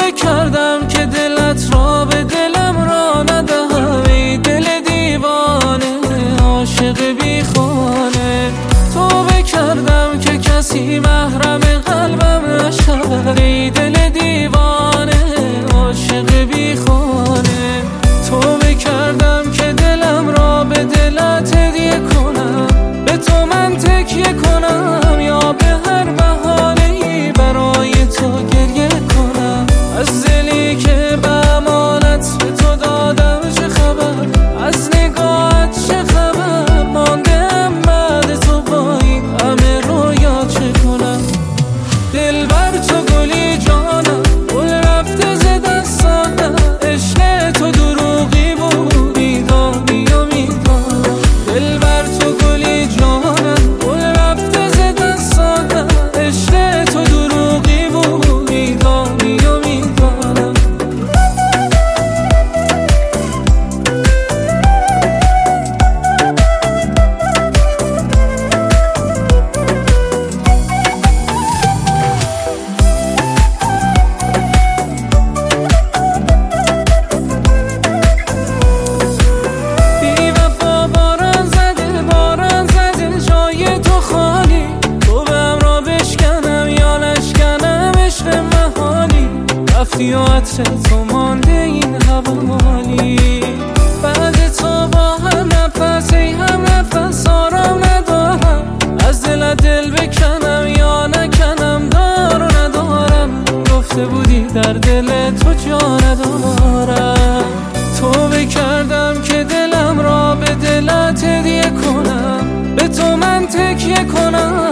بکردم که دلت را به دلم را ندهم، ای دل دیوانه عاشق بی خانه. تو بکردم که کسی محرم قلبم نشود، ای دل دیوانه عاشق بی خانه. تو بکردم که دلم را به دلت هدیه کنم، به تو من تکیه کنم یا به هر بهانه‌ای برای تو گریه کنم. از دلی که به امانت به تو دادم چه خبر، از نگاهت چه خبر، ماندم بعد تو با این همه رویا چه کنم. دل بر تو گلی جانم گل رفته ز دستانم، عشق تو دروغی بود میدانی و میدانم. دل بر تو گلی جانم گل رفته ز دستانم، عشق تو دروغی بود میدانی و میدانم. رفتی و عطر تو مانده این حوالی، بعد تو با هم نفس ای هم نفس آرام ندارم. از دلت دل بکنم یا نکنم دار و ندارم، گفته بودی در دل تو جا ندارم. تو بکردم که دلم را به دلت هدیه کنم، به تو من تکیه کنم